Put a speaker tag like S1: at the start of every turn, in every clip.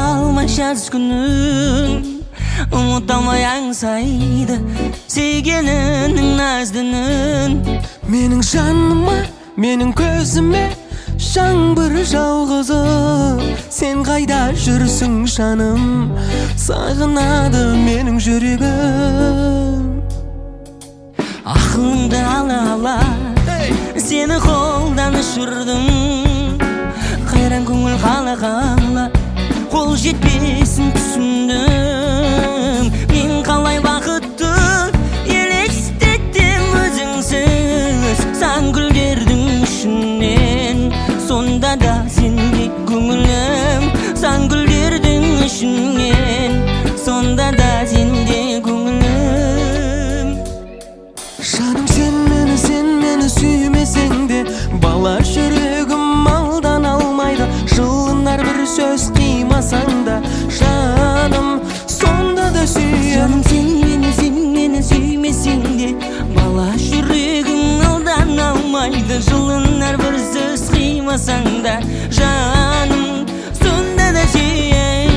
S1: алмай жаз күнін, ұмыта алмай аңсайды сүйгенінің наздының.
S2: Менің жаныма, менің көзіме жаңбыр жауғызы, сен қайда жүрсің жаным, сағынады менің жүрегім.
S1: Ақылыңды ала сені қолдан ұшырдым, қайран көңіл қала қол жетпесін түсіндім. Мен қалай бақытты елестеттім өзіңсіз, сан гүлдердің ішінен, сонда да сенде көңілім. Сан гүлдердің ішінен, сонда да сенде көңілім.
S2: Жаным, сен мені сүймесең де, бала жүрегім алдан алмайды. Жылынар бір сөз қимасаң да, жаным, сонда да сүйем.
S1: Жаным, сен мені сүймесең де, бала жүрегім алдан алмайды. Жылынар бір сөз қимасаң да, жаным, сонда да сүйем.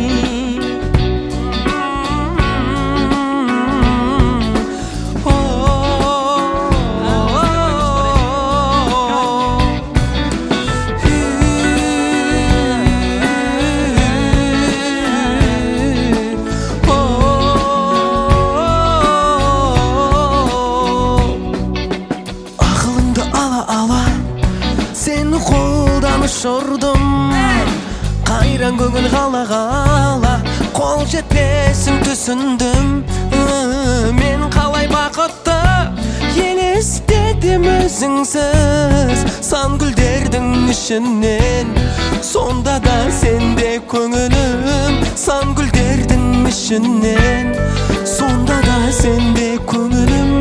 S2: Сені қолдан ұшырдым, қайран көңіл қала қол жетпесін түсіндім. Мен қалай бақытты елестетем өзіңсіз, сан гүлдердің ішінен, сонда да сенде көңілім. Сан гүлдердің ішінен, сонда да сенде көңілім.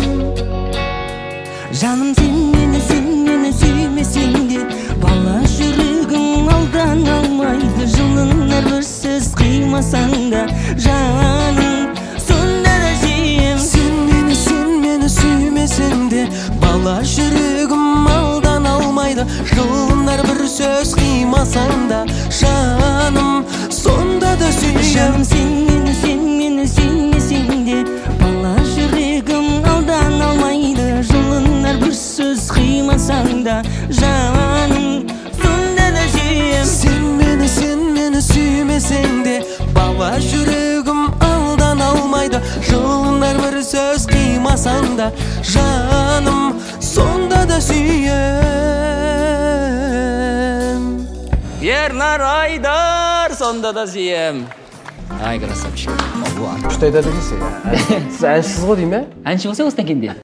S1: Жаным, сен мені сүймесең де, бала жүрегім алдан алмайды. Жылынар бір сөз қимасаң да, жаным, сонда да сүйем.
S2: Сен мені сүймесең де, бала жүрегім алдан алмайды. Жылынар бір сөз қимасаң да, жаным, сонда да сүйем.
S1: Жаным, сен мені сүймесең де, бала жүрегім алдан алмайды. Жылынар бір сөз қимасаң да, жаным, сонда да сүйем.
S2: Сен мені сүймесең де, бала жүрегім алдан алмайды. Жылынар бір сөз қимасаң да, жаным, сонда да сүйем.
S1: Ернар Айдар, сонда да сүйем. Ай, красавчик.
S2: Күшті айтады екенсің. Сіз әншісіз ғой дейм,
S1: Әнші болсаң осыдан кейін де.